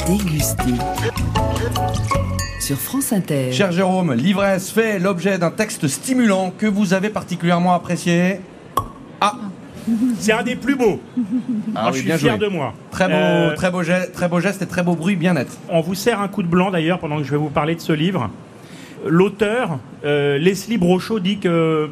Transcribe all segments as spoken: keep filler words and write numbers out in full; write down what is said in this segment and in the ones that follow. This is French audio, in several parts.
Déguster. Sur France Inter. Cher Jérôme, l'ivresse fait l'objet d'un texte stimulant que vous avez particulièrement apprécié. Ah, c'est un des plus beaux. ah Moi, oui, je suis bien fier joué. de moi. Très beau, Euh, très, beau geste, très beau geste et très beau bruit, bien net. On vous sert un coup de blanc d'ailleurs pendant que je vais vous parler de ce livre. L'auteur, euh, Leslie Brochot, dit que euh,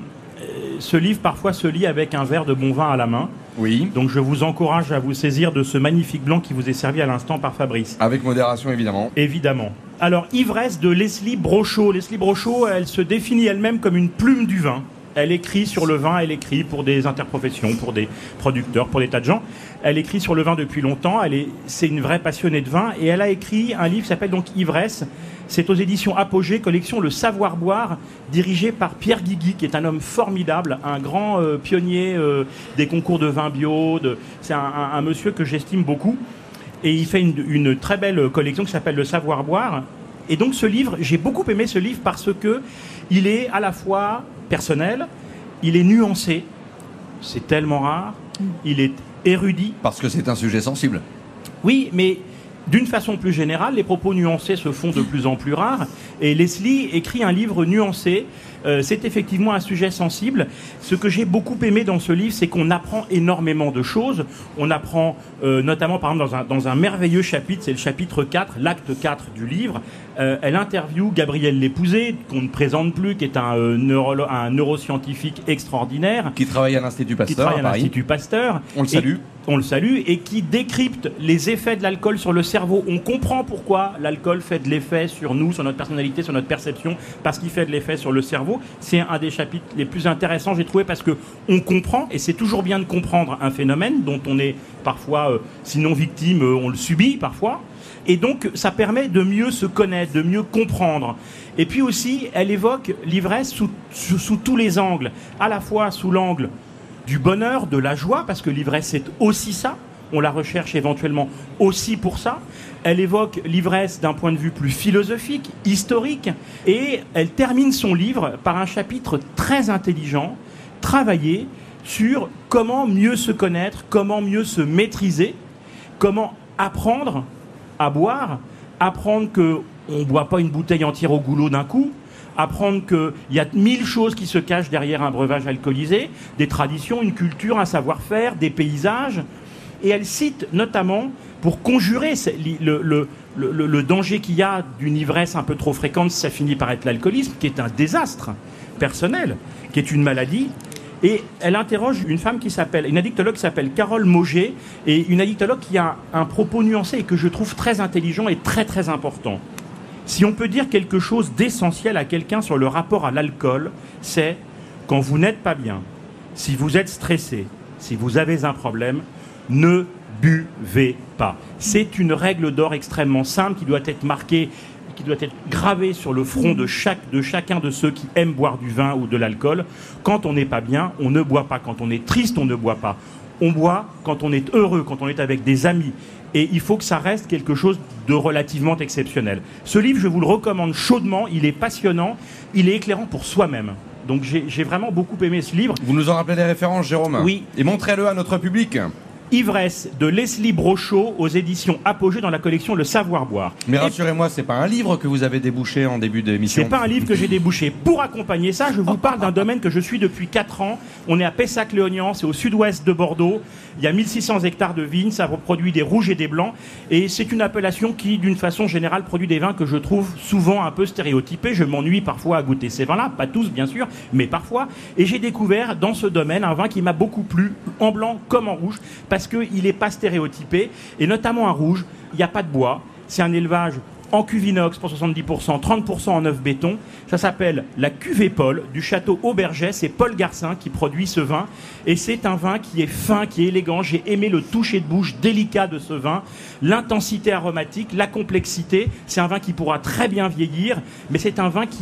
ce livre parfois se lit avec un verre de bon vin à la main. Oui. Donc je vous encourage à vous saisir de ce magnifique blanc qui vous est servi à l'instant par Fabrice. Avec modération, évidemment. Évidemment. Alors, ivresse de Leslie Brochot. Leslie Brochot, elle se définit elle-même comme une plume du vin. Elle écrit sur le vin, elle écrit pour des interprofessions, pour des producteurs, pour des tas de gens. Elle écrit sur le vin depuis longtemps, elle est, c'est une vraie passionnée de vin, et elle a écrit un livre qui s'appelle donc Ivresse. C'est aux éditions Apogée, collection Le Savoir Boire, dirigé par Pierre Guigui, qui est un homme formidable, un grand euh, pionnier euh, des concours de vin bio. De... C'est un, un, un monsieur que j'estime beaucoup. Et il fait une, une très belle collection qui s'appelle Le Savoir Boire. Et donc ce livre, j'ai beaucoup aimé ce livre parce que il est à la fois personnel, il est nuancé, c'est tellement rare, il est érudit. Parce que c'est un sujet sensible. Oui, mais d'une façon plus générale, les propos nuancés se font de plus en plus rares. Et Leslie écrit un livre nuancé. Euh, c'est effectivement un sujet sensible. Ce que j'ai beaucoup aimé dans ce livre, c'est qu'on apprend énormément de choses. On apprend euh, notamment, par exemple, dans un, dans un merveilleux chapitre, c'est le chapitre quatre, l'acte quatre du livre. Euh, elle interviewe Gabriel Lépousé, qu'on ne présente plus, qui est un, euh, neurolo- un neuroscientifique extraordinaire. Qui travaille à l'Institut Pasteur, Qui travaille à à Paris. l'Institut Pasteur. On le salue. Et, on le salue, et qui décrypte les effets de l'alcool sur le cerveau. On comprend pourquoi l'alcool fait de l'effet sur nous, sur notre personnalité, sur notre perception, parce qu'il fait de l'effet sur le cerveau. C'est un des chapitres les plus intéressants, j'ai trouvé, parce que on comprend, et c'est toujours bien de comprendre un phénomène dont on est parfois, euh, sinon victime, euh, on le subit parfois. Et donc, ça permet de mieux se connaître, de mieux comprendre. Et puis aussi, elle évoque l'ivresse sous, sous, sous tous les angles, à la fois sous l'angle du bonheur, de la joie, parce que l'ivresse c'est aussi ça, on la recherche éventuellement aussi pour ça. Elle évoque l'ivresse d'un point de vue plus philosophique, historique, et elle termine son livre par un chapitre très intelligent, travaillé sur comment mieux se connaître, comment mieux se maîtriser, comment apprendre à boire, apprendre qu'on ne boit pas une bouteille entière au goulot d'un coup, apprendre qu'il y a mille choses qui se cachent derrière un breuvage alcoolisé, des traditions, une culture, un savoir-faire, des paysages. Et elle cite notamment, pour conjurer le, le, le, le danger qu'il y a d'une ivresse un peu trop fréquente, ça finit par être l'alcoolisme, qui est un désastre personnel, qui est une maladie. Et elle interroge une femme qui s'appelle, une addictologue qui s'appelle Carole Mauger, et une addictologue qui a un, un propos nuancé et que je trouve très intelligent et très très important. Si on peut dire quelque chose d'essentiel à quelqu'un sur le rapport à l'alcool, c'est quand vous n'êtes pas bien, si vous êtes stressé, si vous avez un problème, ne buvez pas. C'est une règle d'or extrêmement simple qui doit être marquée, qui doit être gravée sur le front de, chaque, de chacun de ceux qui aiment boire du vin ou de l'alcool. Quand on n'est pas bien, on ne boit pas. Quand on est triste, on ne boit pas. On boit quand on est heureux, quand on est avec des amis. Et il faut que ça reste quelque chose de relativement exceptionnel. Ce livre, je vous le recommande chaudement. Il est passionnant. Il est éclairant pour soi-même. Donc j'ai, j'ai vraiment beaucoup aimé ce livre. Vous nous en rappelez les références, Jérôme ? Oui. Et montrez-le à notre public. Ivresse de Leslie Brochot aux éditions Apogée dans la collection Le Savoir Boire. Mais Et rassurez-moi, c'est pas un livre que vous avez débouché en début d'émission. c'est pas un livre que j'ai débouché. Pour accompagner ça, je vous parle d'un domaine que je suis depuis quatre ans. On est à Pessac-Léognan, c'est au sud-ouest de Bordeaux. Il y a mille six cents hectares de vignes, ça produit des rouges et des blancs. Et c'est une appellation qui, d'une façon générale, produit des vins que je trouve souvent un peu stéréotypés. Je m'ennuie parfois à goûter ces vins-là, pas tous bien sûr, mais parfois. Et j'ai découvert dans ce domaine un vin qui m'a beaucoup plu, en blanc comme en rouge, parce qu'il n'est pas stéréotypé. Et notamment en rouge, il n'y a pas de bois. C'est un élevage en cuve inox pour soixante-dix pour cent, trente pour cent en œuf béton. Ça s'appelle la cuvée Paul du château Auberget. C'est Paul Garcin qui produit ce vin. Et c'est un vin qui est fin, qui est élégant. J'ai aimé le toucher de bouche délicat de ce vin, l'intensité aromatique, la complexité. C'est un vin qui pourra très bien vieillir, mais c'est un vin qui offre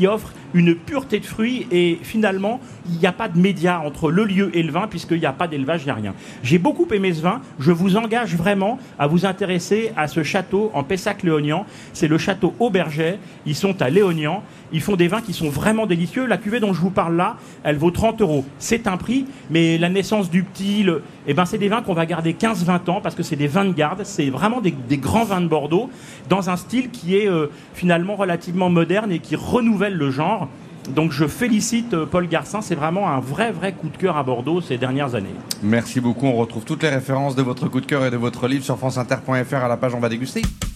une pureté de fruits et finalement, il n'y a pas de média entre le lieu et le vin puisqu'il n'y a pas d'élevage, il n'y a rien. J'ai beaucoup aimé ce vin. Je vous engage vraiment à vous intéresser à ce château en Pessac-Léognan. C'est le château Auberger. Ils sont à Léognan. Ils font des vins qui sont vraiment délicieux. La cuvée dont je vous parle là, elle vaut trente euros. C'est un prix, mais la naissance du petit, le... eh ben, c'est des vins qu'on va garder quinze à vingt ans parce que c'est des vins de garde. C'est vraiment des, des grands vins de Bordeaux dans un style qui est euh, finalement relativement moderne et qui renouvelle le genre. Donc je félicite Paul Garcin, c'est vraiment un vrai vrai coup de cœur à Bordeaux ces dernières années. Merci beaucoup, on retrouve toutes les références de votre coup de cœur et de votre livre sur franceinter point f r à la page On va déguster.